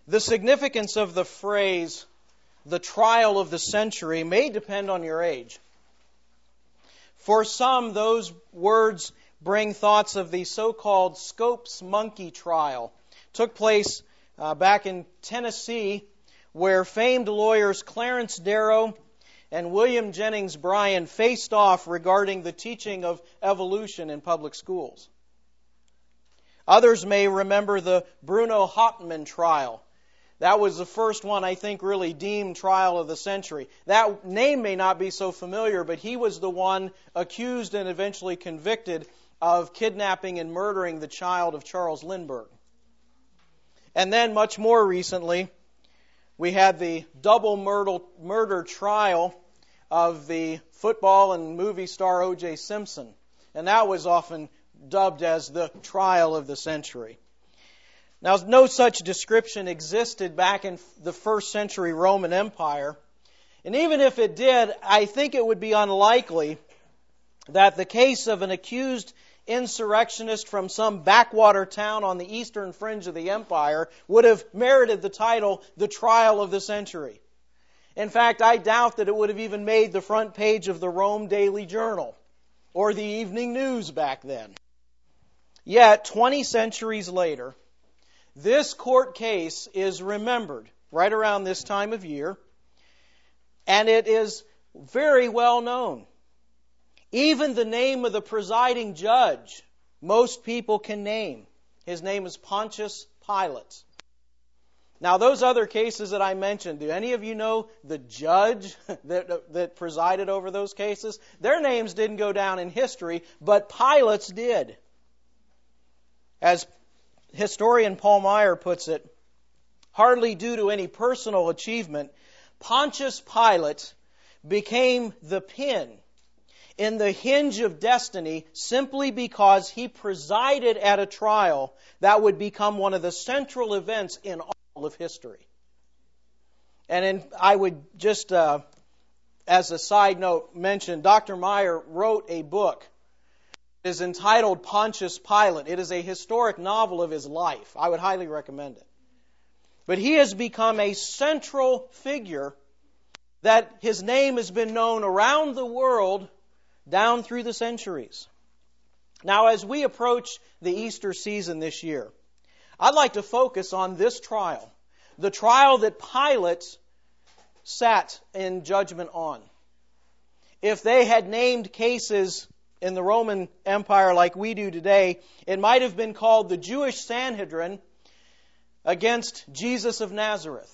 The significance of the phrase, the trial of the century, may depend on your age. For some, those words bring thoughts of the so-called Scopes monkey trial. It took place back in Tennessee, where famed lawyers Clarence Darrow and William Jennings Bryan faced off regarding the teaching of evolution in public schools. Others may remember the Bruno Hauptmann trial. That was the first one, I think, really deemed trial of the century. That name may not be so familiar, but he was the one accused and eventually convicted of kidnapping and murdering the child of Charles Lindbergh. And then, much more recently, we had the double murder trial of the football and movie star O.J. Simpson. And that was often dubbed as the trial of the century. Now, no such description existed back in the first century Roman Empire. And even if it did, I think it would be unlikely that the case of an accused insurrectionist from some backwater town on the eastern fringe of the empire would have merited the title, the trial of the century. In fact, I doubt that it would have even made the front page of the Rome Daily Journal or the Evening News back then. Yet, 20 centuries later, this court case is remembered right around this time of year, and it is very well known. Even the name of the presiding judge, most people can name. His name is Pontius Pilate. Now, those other cases that I mentioned, do any of you know the judge that presided over those cases? Their names didn't go down in history, but Pilate's did. As historian Paul Meyer puts it, hardly due to any personal achievement, Pontius Pilate became the pin in the hinge of destiny simply because he presided at a trial that would become one of the central events in all of history. And I would just, as a side note, mention Dr. Meyer wrote a book. It is entitled Pontius Pilate. It is a historic novel of his life. I would highly recommend it. But he has become a central figure that his name has been known around the world down through the centuries. Now, as we approach the Easter season this year, I'd like to focus on this trial, the trial that Pilate sat in judgment on. If they had named cases in the Roman Empire like we do today, it might have been called the Jewish Sanhedrin against Jesus of Nazareth.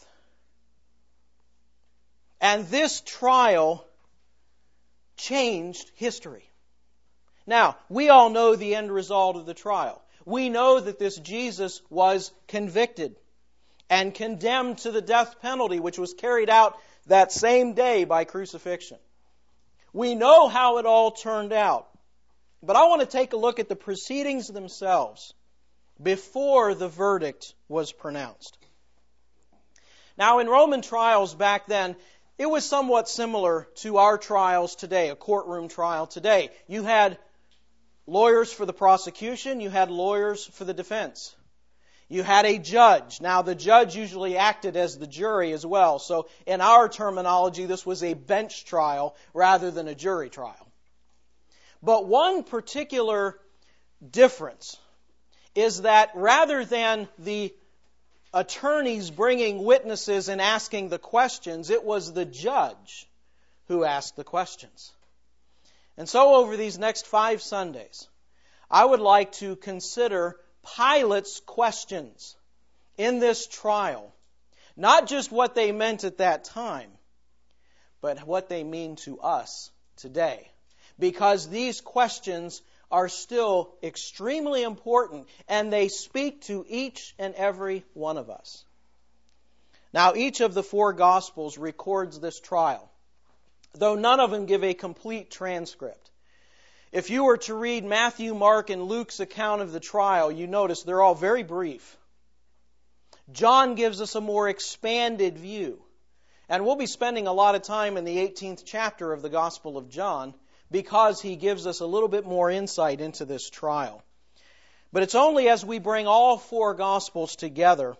And this trial changed history. Now, we all know the end result of the trial. We know that this Jesus was convicted and condemned to the death penalty, which was carried out that same day by crucifixion. We know how it all turned out. But I want to take a look at the proceedings themselves before the verdict was pronounced. Now, in Roman trials back then, it was somewhat similar to our trials today, a courtroom trial today. You had lawyers for the prosecution, you had lawyers for the defense. You had a judge. Now, the judge usually acted as the jury as well. So, in our terminology, this was a bench trial rather than a jury trial. But one particular difference is that rather than the attorneys bringing witnesses and asking the questions, it was the judge who asked the questions. And so over these next 5 Sundays, I would like to consider Pilate's questions in this trial. Not just what they meant at that time, but what they mean to us today. Because these questions are still extremely important, and they speak to each and every one of us. Now, each of the 4 Gospels records this trial, though none of them give a complete transcript. If you were to read Matthew, Mark, and Luke's account of the trial, you notice they're all very brief. John gives us a more expanded view. And we'll be spending a lot of time in the 18th chapter of the Gospel of John because he gives us a little bit more insight into this trial. But it's only as we bring all 4 Gospels together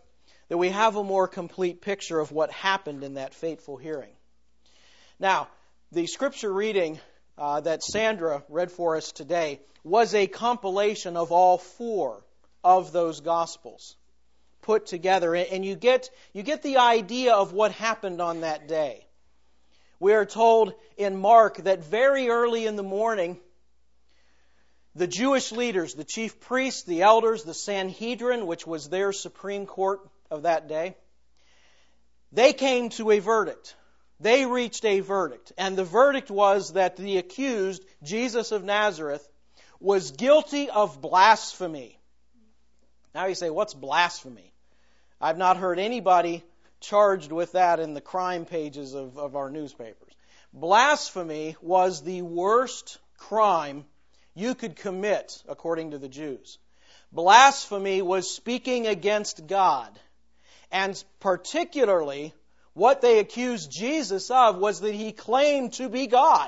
that we have a more complete picture of what happened in that fateful hearing. Now, the scripture reading that Sandra read for us today was a compilation of all 4 of those Gospels put together, and you get the idea of what happened on that day. We are told in Mark that very early in the morning, the Jewish leaders, the chief priests, the elders, the Sanhedrin, which was their supreme court of that day, they came to a verdict. They reached a verdict. And the verdict was that the accused, Jesus of Nazareth, was guilty of blasphemy. Now you say, what's blasphemy? I've not heard anybody charged with that in the crime pages of our newspapers. Blasphemy was the worst crime you could commit, according to the Jews. Blasphemy was speaking against God. And particularly, what they accused Jesus of was that he claimed to be God.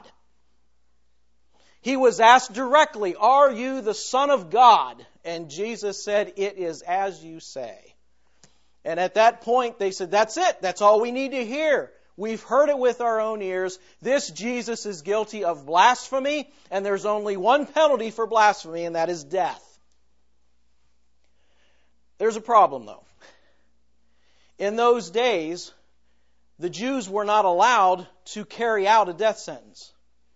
He was asked directly, "Are you the Son of God?" And Jesus said, "It is as you say." And at that point, they said, "That's it. That's all we need to hear. We've heard it with our own ears. This Jesus is guilty of blasphemy, and there's only one penalty for blasphemy, and that is death." There's a problem, though. In those days, the Jews were not allowed to carry out a death sentence.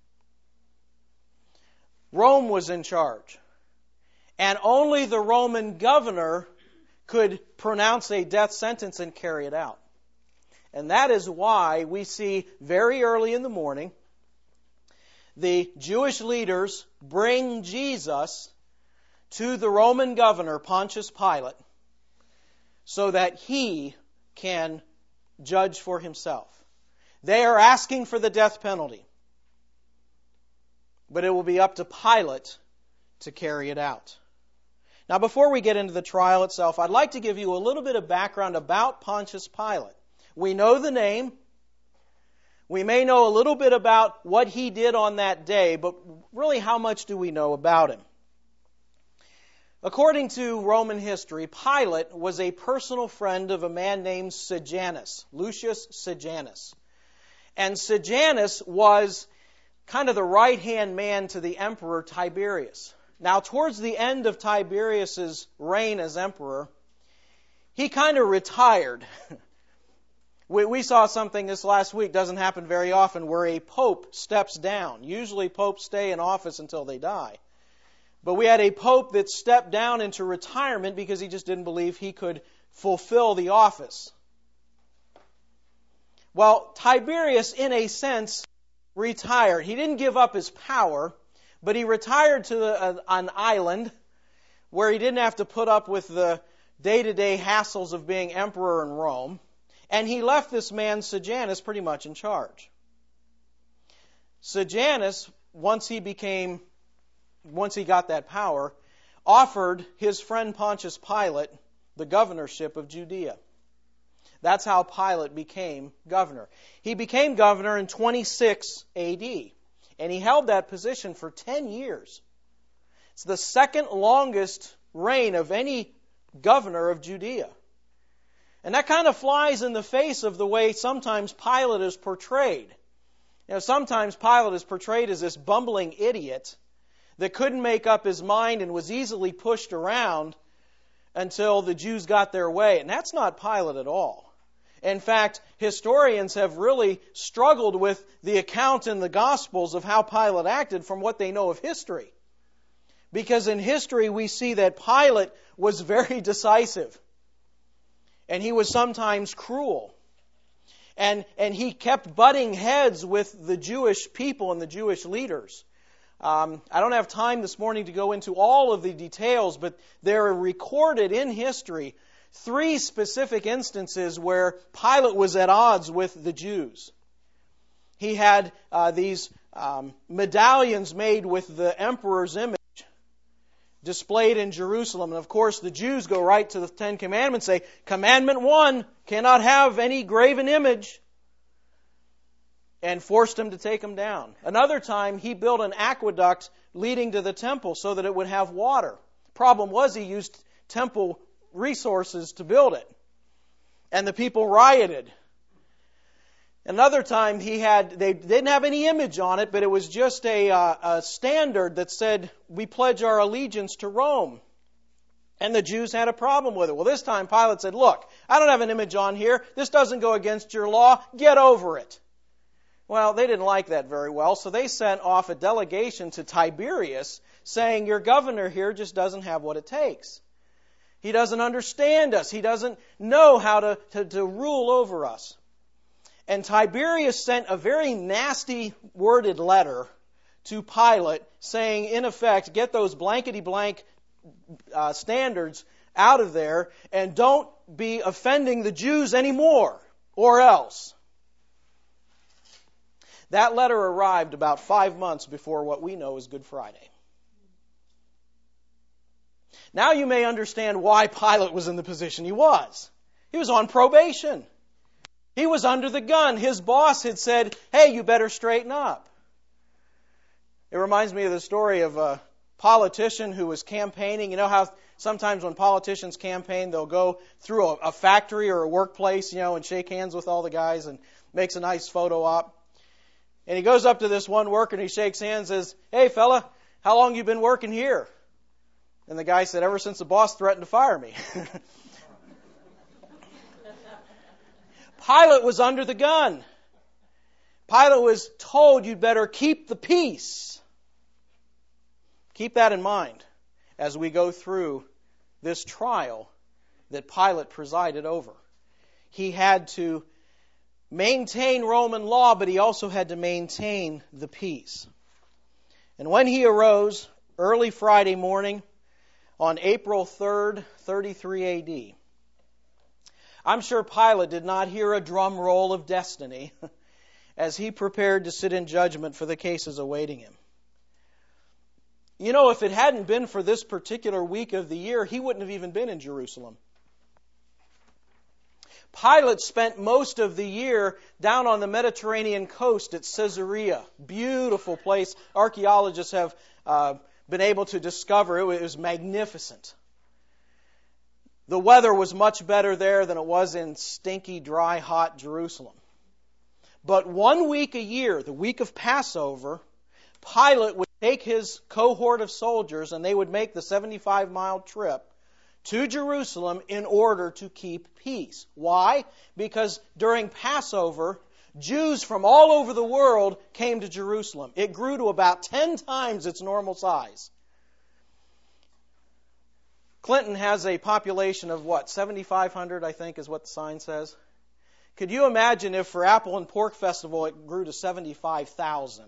Rome was in charge. And only the Roman governor could pronounce a death sentence and carry it out. And that is why we see very early in the morning, the Jewish leaders bring Jesus to the Roman governor, Pontius Pilate, so that he can judge for himself. They are asking for the death penalty. But it will be up to Pilate to carry it out. Now, before we get into the trial itself, I'd like to give you a little bit of background about Pontius Pilate. We know the name. We may know a little bit about what he did on that day, but really, how much do we know about him? According to Roman history, Pilate was a personal friend of a man named Sejanus, Lucius Sejanus. And Sejanus was kind of the right-hand man to the emperor Tiberius. Now, towards the end of Tiberius's reign as emperor, he kind of retired. We saw something this last week, doesn't happen very often, where a pope steps down. Usually popes stay in office until they die. But we had a pope that stepped down into retirement because he just didn't believe he could fulfill the office. Well, Tiberius, in a sense, retired. He didn't give up his power, but he retired to an island where he didn't have to put up with the day-to-day hassles of being emperor in Rome. And he left this man, Sejanus, pretty much in charge. Sejanus, once he got that power, offered his friend Pontius Pilate the governorship of Judea. That's how Pilate became governor. He became governor in 26 A.D., and he held that position for 10 years. It's the second longest reign of any governor of Judea. And that kind of flies in the face of the way sometimes Pilate is portrayed. You know, sometimes Pilate is portrayed as this bumbling idiot that couldn't make up his mind and was easily pushed around until the Jews got their way. And that's not Pilate at all. In fact, historians have really struggled with the account in the Gospels of how Pilate acted from what they know of history. Because in history we see that Pilate was very decisive. And he was sometimes cruel. And he kept butting heads with the Jewish people and the Jewish leaders. I don't have time this morning to go into all of the details, but there are recorded in history 3 specific instances where Pilate was at odds with the Jews. He had these medallions made with the emperor's image displayed in Jerusalem. And of course, the Jews go right to the 10 Commandments and say, Commandment 1, cannot have any graven image. And forced him to take them down. Another time, he built an aqueduct leading to the temple so that it would have water. Problem was, he used temple resources to build it. And the people rioted. Another time they didn't have any image on it, but it was just a standard that said, we pledge our allegiance to Rome. And the Jews had a problem with it. Well, this time Pilate said, look, I don't have an image on here. This doesn't go against your law. Get over it. Well, they didn't like that very well, so they sent off a delegation to Tiberius saying, your governor here just doesn't have what it takes. He doesn't understand us. He doesn't know how to rule over us. And Tiberius sent a very nasty worded letter to Pilate saying, in effect, get those blankety-blank standards out of there and don't be offending the Jews anymore, or else. That letter arrived about 5 months before what we know as Good Friday. Now you may understand why Pilate was in the position he was. He was on probation. He was under the gun. His boss had said, hey, you better straighten up. It reminds me of the story of a politician who was campaigning. You know how sometimes when politicians campaign, they'll go through a factory or a workplace, and shake hands with all the guys and makes a nice photo op. And he goes up to this one worker and he shakes hands and says, hey, fella, how long you been working here? And the guy said, ever since the boss threatened to fire me. Pilate was under the gun. Pilate was told, you'd better keep the peace. Keep that in mind as we go through this trial that Pilate presided over. He had to maintain Roman law, but he also had to maintain the peace. And when he arose early Friday morning on April 3rd, 33 AD, I'm sure Pilate did not hear a drum roll of destiny as he prepared to sit in judgment for the cases awaiting him. If it hadn't been for this particular week of the year, he wouldn't have even been in Jerusalem. Pilate spent most of the year down on the Mediterranean coast at Caesarea. Beautiful place. Archaeologists have been able to discover it was magnificent. The weather was much better there than it was in stinky, dry, hot Jerusalem. But 1 week a year, the week of Passover, Pilate would take his cohort of soldiers and they would make the 75-mile trip to Jerusalem in order to keep peace. Why? Because during Passover, Jews from all over the world came to Jerusalem. It grew to about 10 times its normal size. Clinton has a population of 7,500, I think is what the sign says. Could you imagine if for Apple and Pork Festival it grew to 75,000?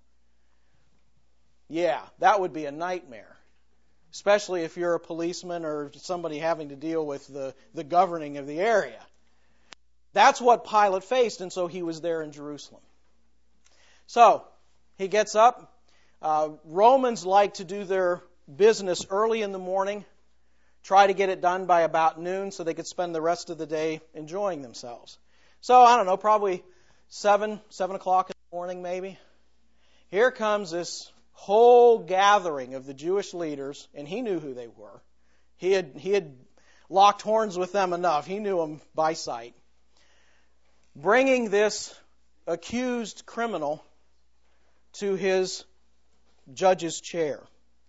Yeah, that would be a nightmare. Especially if you're a policeman or somebody having to deal with the governing of the area. That's what Pilate faced, and so he was there in Jerusalem. So, he gets up. Romans like to do their business early in the morning, try to get it done by about noon so they could spend the rest of the day enjoying themselves. So, I don't know, probably 7 o'clock in the morning maybe. Here comes this whole gathering of the Jewish leaders, and he knew who they were. He had locked horns with them enough. He knew them by sight. Bringing this accused criminal to his judge's chair.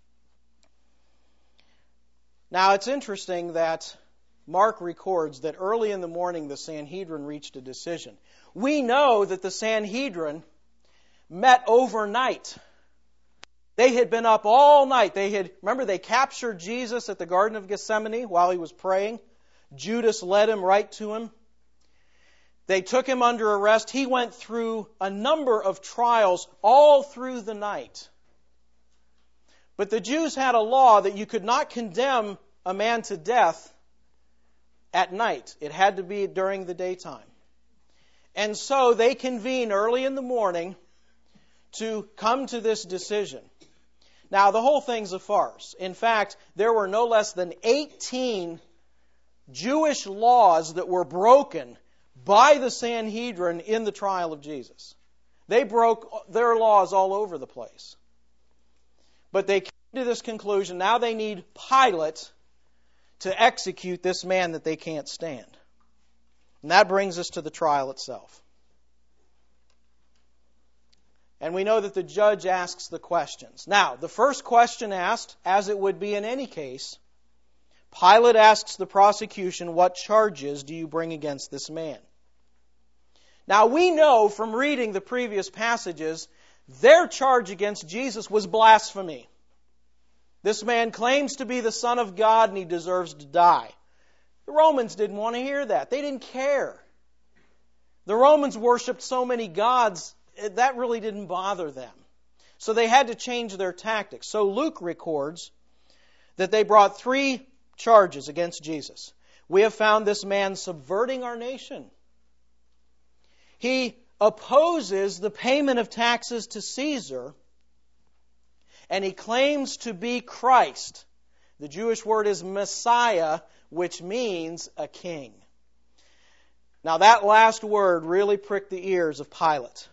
Now, it's interesting that Mark records that early in the morning the Sanhedrin reached a decision. We know that the Sanhedrin met overnight. They had been up all night. Remember, they captured Jesus at the Garden of Gethsemane while he was praying. Judas led him right to him. They took him under arrest. He went through a number of trials all through the night. But the Jews had a law that you could not condemn a man to death at night. It had to be during the daytime. And so they convene early in the morning to come to this decision. Now, the whole thing's a farce. In fact, there were no less than 18 Jewish laws that were broken by the Sanhedrin in the trial of Jesus. They broke their laws all over the place. But they came to this conclusion, now they need Pilate to execute this man that they can't stand. And that brings us to the trial itself. And we know that the judge asks the questions. Now, the first question asked, as it would be in any case, Pilate asks the prosecution, "What charges do you bring against this man?" Now, we know from reading the previous passages, their charge against Jesus was blasphemy. This man claims to be the Son of God and he deserves to die. The Romans didn't want to hear that. They didn't care. The Romans worshipped so many gods, that really didn't bother them. So they had to change their tactics. So Luke records that they brought 3 charges against Jesus. We have found this man subverting our nation. He opposes the payment of taxes to Caesar, and he claims to be Christ. The Jewish word is Messiah, which means a king. Now that last word really pricked the ears of Pilate.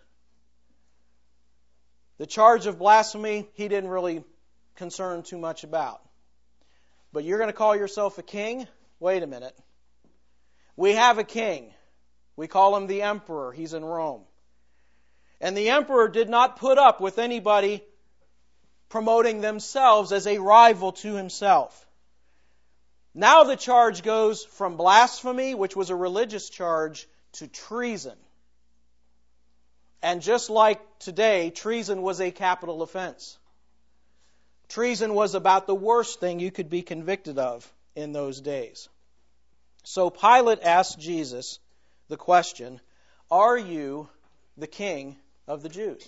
The charge of blasphemy, he didn't really concern too much about. But you're going to call yourself a king? Wait a minute. We have a king. We call him the emperor. He's in Rome. And the emperor did not put up with anybody promoting themselves as a rival to himself. Now the charge goes from blasphemy, which was a religious charge, to treason. And just like today, treason was a capital offense. Treason was about the worst thing you could be convicted of in those days. So Pilate asked Jesus the question, "Are you the king of the Jews?"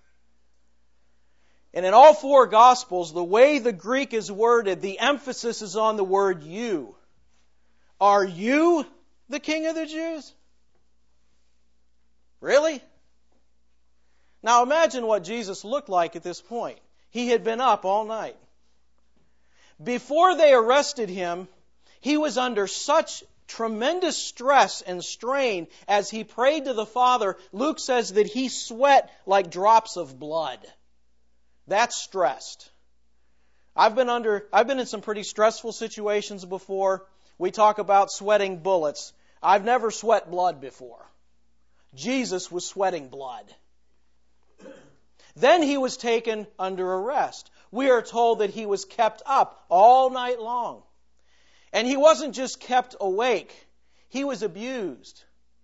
And in all 4 Gospels, the way the Greek is worded, the emphasis is on the word "you." Are you the king of the Jews? Really? Now imagine what Jesus looked like at this point. He had been up all night. Before they arrested him, he was under such tremendous stress and strain as he prayed to the Father. Luke says that he sweat like drops of blood. That's stressed. I've been in some pretty stressful situations before. We talk about sweating bullets. I've never sweat blood before. Jesus was sweating blood. Then he was taken under arrest. We are told that he was kept up all night long. And he wasn't just kept awake. He was abused.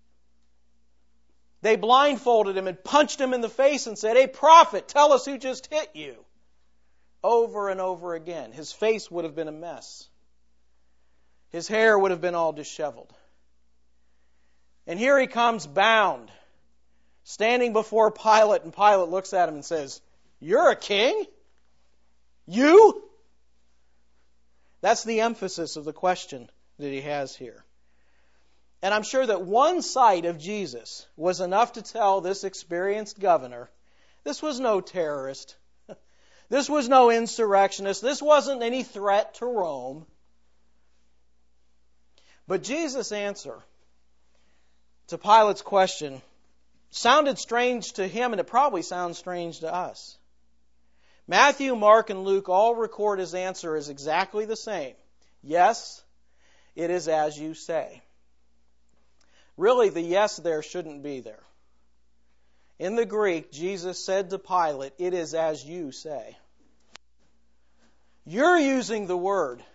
They blindfolded him and punched him in the face and said, "Hey, prophet, tell us who just hit you." Over and over again. His face would have been a mess. His hair would have been all disheveled. And here he comes bound, standing before Pilate, and Pilate looks at him and says, "You're a king? You?" That's the emphasis of the question that he has here. And I'm sure that one sight of Jesus was enough to tell this experienced governor, this was no terrorist. This was no insurrectionist. This wasn't any threat to Rome. But Jesus' answer to Pilate's question sounded strange to him, and it probably sounds strange to us. Matthew, Mark, and Luke all record his answer as exactly the same. Yes, it is as you say. Really, the yes there shouldn't be there. In the Greek, Jesus said to Pilate, "It is as you say." You're using the word.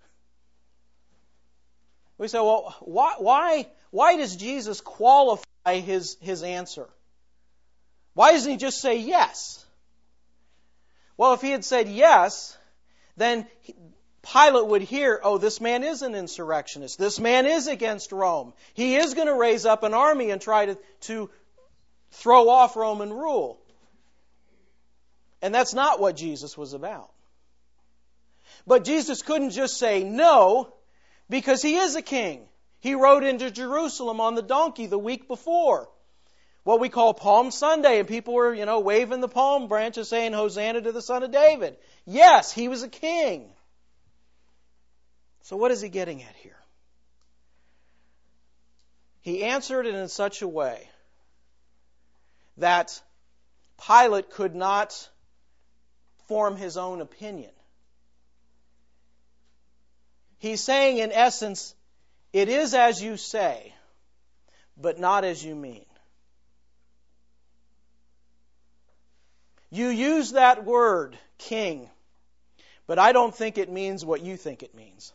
We say, well, why does Jesus qualify his answer? Why doesn't he just say yes? Well, if he had said yes, then Pilate would hear, oh, this man is an insurrectionist. This man is against Rome. He is going to raise up an army and try to throw off Roman rule. And that's not what Jesus was about. But Jesus couldn't just say no, because he is a king. He rode into Jerusalem on the donkey the week before, what we call Palm Sunday, and people were, waving the palm branches saying, "Hosanna to the Son of David." Yes, he was a king. So what is he getting at here? He answered it in such a way that Pilate could not form his own opinion. He's saying, in essence, it is as you say. but not as you mean. You use that word, king, but I don't think it means what you think it means.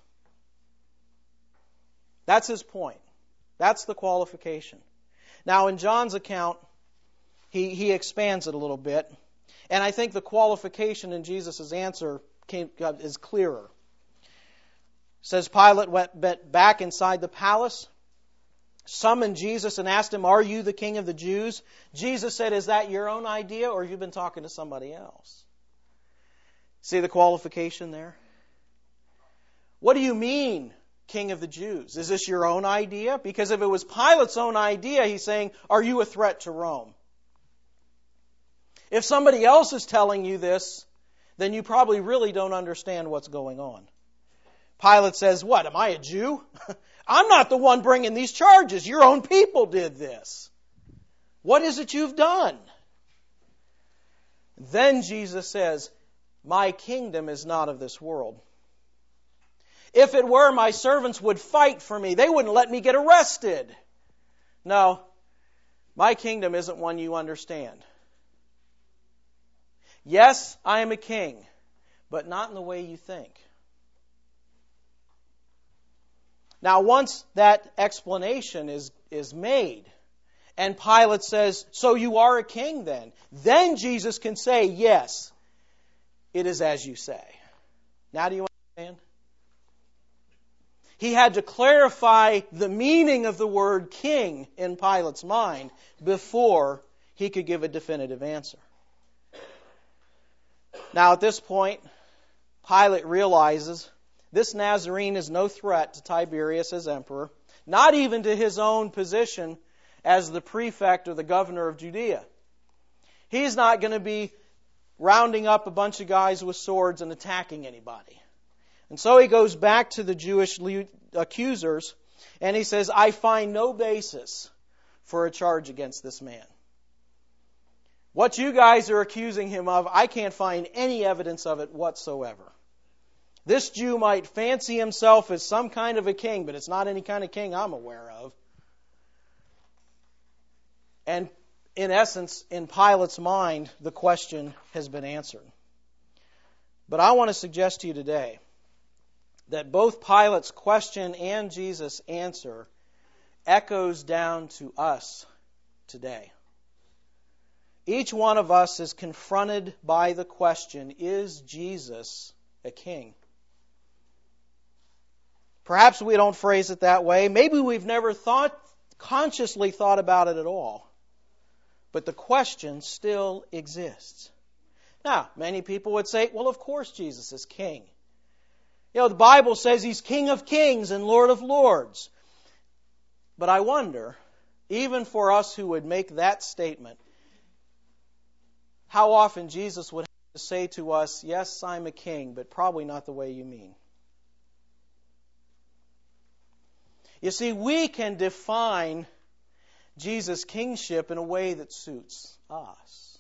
That's his point. That's the qualification. Now, in John's account, he expands it a little bit, and I think the qualification in Jesus' answer is clearer. It says Pilate went back inside the palace, summoned Jesus and asked him, "Are you the king of the Jews?" Jesus said, "Is that your own idea, or have you been talking to somebody else?" See the qualification there? What do you mean, king of the Jews? Is this your own idea? Because if it was Pilate's own idea, he's saying, "Are you a threat to Rome?" If somebody else is telling you this, then you probably really don't understand what's going on. Pilate says, "What, am I a Jew? I'm not the one bringing these charges. Your own people did this. What is it you've done?" Then Jesus says, "My kingdom is not of this world. If it were, my servants would fight for me. They wouldn't let me get arrested. No, my kingdom isn't one you understand. Yes, I am a king, but not in the way you think." Now, once that explanation is made, and Pilate says, "So you are a king then?" Then Jesus can say, "Yes, it is as you say." Now do you understand? He had to clarify the meaning of the word king in Pilate's mind before he could give a definitive answer. Now at this point, Pilate realizes this Nazarene is no threat to Tiberius as emperor, not even to his own position as the prefect or the governor of Judea. He's not going to be rounding up a bunch of guys with swords and attacking anybody. And so he goes back to the Jewish accusers and he says, "I find no basis for a charge against this man. What you guys are accusing him of, I can't find any evidence of it whatsoever. This Jew might fancy himself as some kind of a king, but it's not any kind of king I'm aware of." And in essence, in Pilate's mind, the question has been answered. But I want to suggest to you today that both Pilate's question and Jesus' answer echoes down to us today. Each one of us is confronted by the question, is Jesus a king? Perhaps we don't phrase it that way. Maybe we've never consciously thought about it at all. But the question still exists. Now, many people would say, well, of course Jesus is king. You know, the Bible says He's King of Kings and Lord of Lords. But I wonder, even for us who would make that statement, how often Jesus would have to say to us, "Yes, I'm a king, but probably not the way you mean." You see, we can define Jesus' kingship in a way that suits us.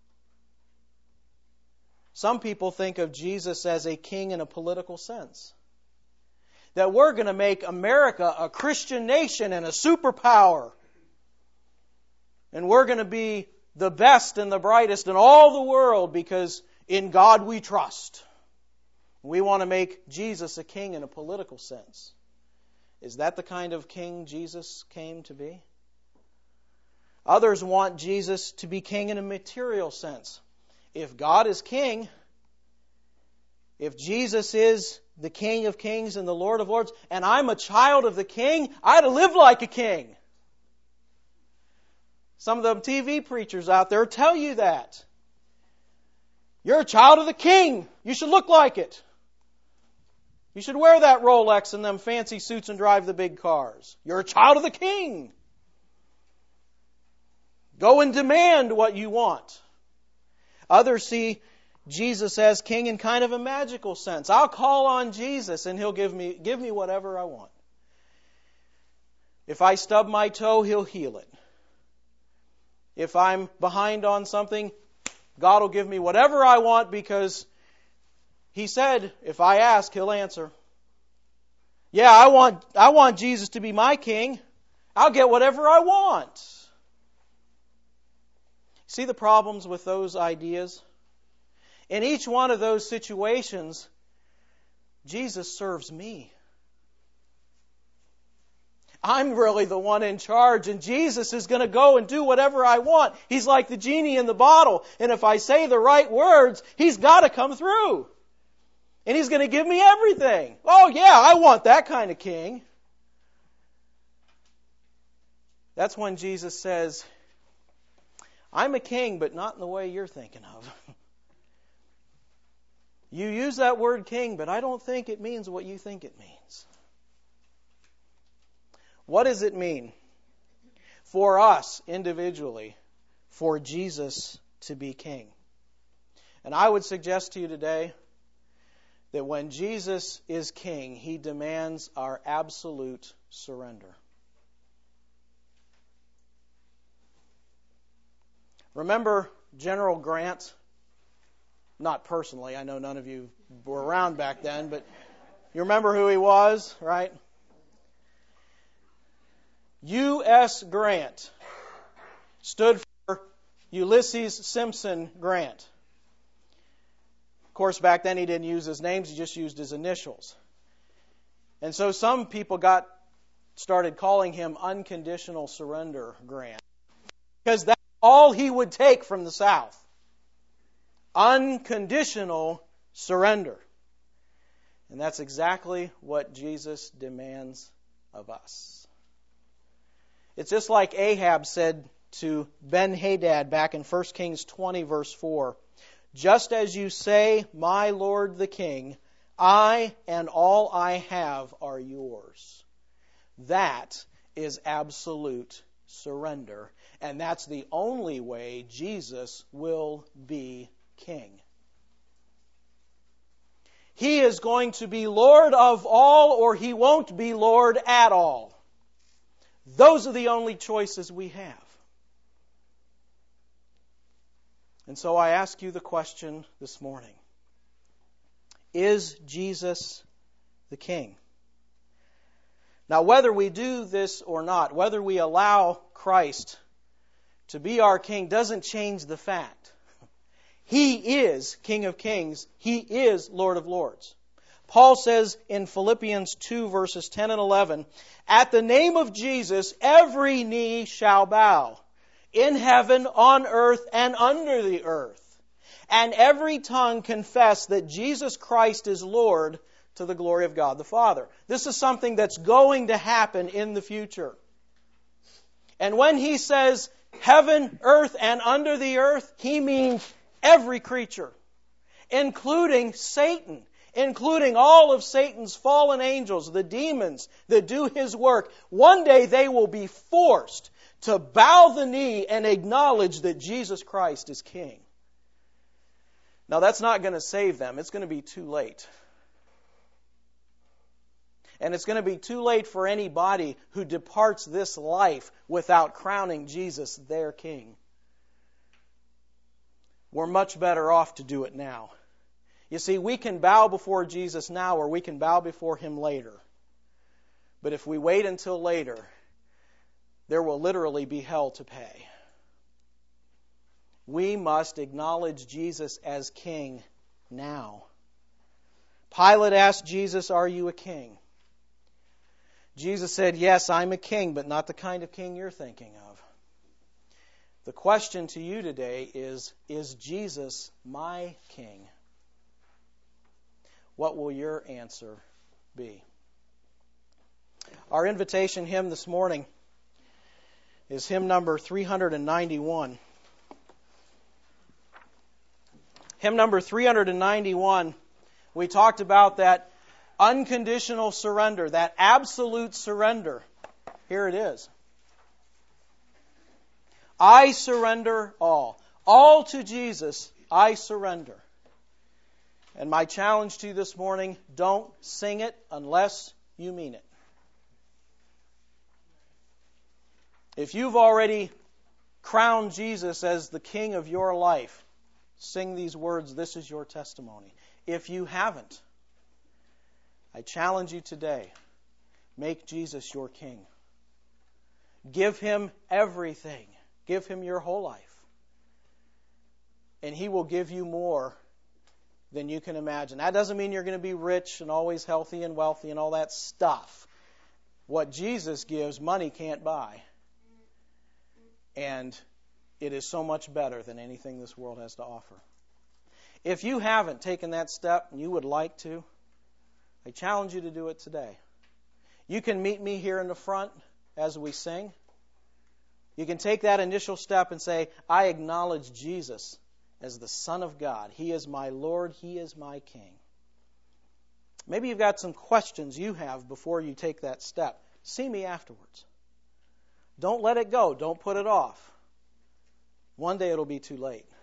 Some people think of Jesus as a king in a political sense. That we're going to make America a Christian nation and a superpower. And we're going to be the best and the brightest in all the world because in God we trust. We want to make Jesus a king in a political sense. Is that the kind of king Jesus came to be? Others want Jesus to be king in a material sense. If God is king, if Jesus is the King of Kings and the Lord of Lords, and I'm a child of the King, I ought to live like a king. Some of the TV preachers out there tell you that. You're a child of the King. You should look like it. You should wear that Rolex and them fancy suits and drive the big cars. You're a child of the King. Go and demand what you want. Others see Jesus as king in kind of a magical sense. I'll call on Jesus and He'll give me whatever I want. If I stub my toe, He'll heal it. If I'm behind on something, God will give me whatever I want because He said, if I ask, He'll answer. Yeah, I want Jesus to be my king, I'll get whatever I want. See the problems with those ideas? In each one of those situations, Jesus serves me. I'm really the one in charge, and Jesus is going to go and do whatever I want. He's like the genie in the bottle, and if I say the right words, He's got to come through. And He's going to give me everything. Oh yeah, I want that kind of king. That's when Jesus says, I'm a king, but not in the way you're thinking of. You use that word king, but I don't think it means what you think it means. What does it mean for us individually for Jesus to be king? And I would suggest to you today that when Jesus is king, He demands our absolute surrender. Remember General Grant? Not personally, I know none of you were around back then, but you remember who he was, right? U.S. Grant stood for Ulysses Simpson Grant. Of course, back then he didn't use his names, he just used his initials. And so some people started calling him Unconditional Surrender Grant, because that's all he would take from the South. Unconditional surrender. And that's exactly what Jesus demands of us. It's just like Ahab said to Ben-Hadad back in 1 Kings 20, verse 4. Just as you say, my Lord the King, I and all I have are yours. That is absolute surrender. And that's the only way Jesus will be king. He is going to be Lord of all, or He won't be Lord at all. Those are the only choices we have. And so I ask you the question this morning. Is Jesus the King? Now, whether we do this or not, whether we allow Christ to be our King, doesn't change the fact. He is King of Kings. He is Lord of Lords. Paul says in Philippians 2, verses 10 and 11, at the name of Jesus, every knee shall bow, in heaven, on earth, and under the earth, and every tongue confess that Jesus Christ is Lord, to the glory of God the Father. This is something that's going to happen in the future. And when he says heaven, earth, and under the earth, He means every creature, including Satan, including all of Satan's fallen angels, the demons that do his work. One day they will be forced to bow the knee and acknowledge that Jesus Christ is King. Now that's not going to save them. It's going to be too late. And it's going to be too late for anybody who departs this life without crowning Jesus their King. We're much better off to do it now. You see, we can bow before Jesus now, or we can bow before Him later. But if we wait until later, there will literally be hell to pay. We must acknowledge Jesus as King now. Pilate asked Jesus, are you a king? Jesus said, yes, I'm a king, but not the kind of king you're thinking of. The question to you today is Jesus my King? What will your answer be? Our invitation hymn this morning is hymn number 391. Hymn number 391, we talked about that unconditional surrender, that absolute surrender. Here it is. I surrender all. All to Jesus, I surrender. And my challenge to you this morning, don't sing it unless you mean it. If you've already crowned Jesus as the King of your life, sing these words, this is your testimony. If you haven't, I challenge you today, make Jesus your King. Give Him everything. Give Him your whole life. And He will give you more than you can imagine. That doesn't mean you're going to be rich and always healthy and wealthy and all that stuff. What Jesus gives, money can't buy. And it is so much better than anything this world has to offer. If you haven't taken that step and you would like to, I challenge you to do it today. You can meet me here in the front as we sing. You can take that initial step and say, I acknowledge Jesus as the Son of God. He is my Lord. He is my King. Maybe you've got some questions you have before you take that step. See me afterwards. Don't let it go. Don't put it off. One day it'll be too late.